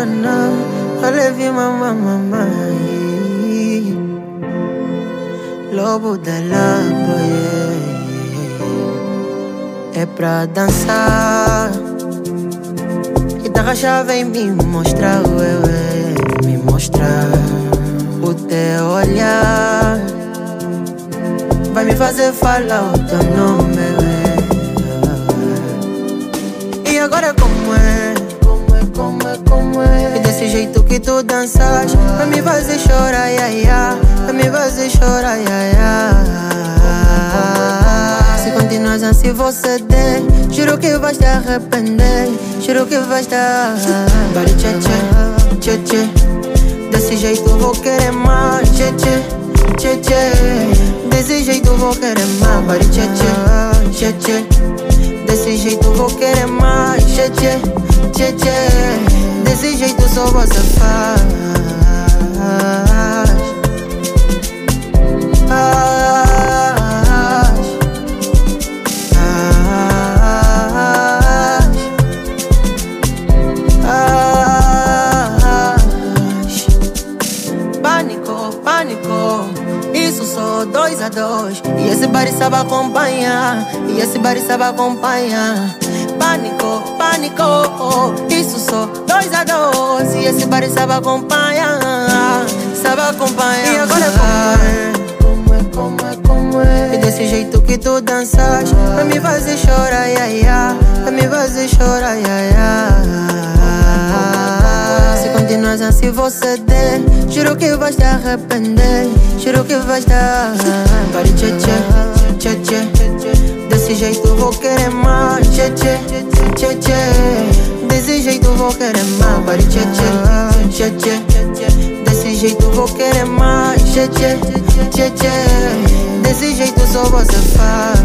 na, olha vi mamãe. Lobo da Lapa, é pra dançar. Guitarra já vem me mostrar, me mostrar. O teu olhar vai me fazer falar o teu nome, E agora como é? E desse jeito que tu danças vai me fazer chorar, vai me fazer chorar, Se continuas assim você der, juro que vais te arrepender, juro que vais te Bari tchê tchê, tchê tchê. Desse jeito vou querer mais, tchê tchê, tchê tchê. Desse jeito vou querer mais, bari tchê tchê, tchê tchê. Desse jeito vou querer mais, tchê tchê, tchê tchê. Desse jeito só você faz. Pânico, isso só 2 a 2. E esse bari sabe acompanhar, e esse bari sabe acompanhar. Pânico, isso só 2 a 2. E esse bari sabe acompanhar, sabe acompanhar. E agora como é? E desse jeito que tu danças vai me fazer chorar, vai me fazer chorar, Se continuas assim você der, juro que vais te arrepender, juro que vais te Bari tchê tchê, tchê tchê. Desse jeito vou querer mais, tchê tchê, tchê tchê. Desse jeito vou querer mais, bari tchê tchê, tchê tchê. Desse jeito vou querer mais, tchê tchê, tchê tchê. Desse jeito só você faz.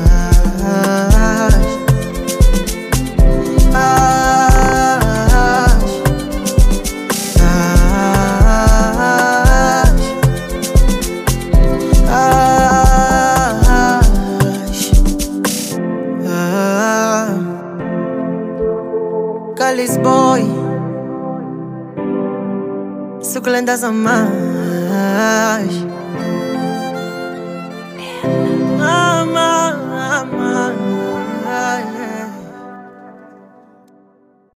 Calis boy, suculentas a mais.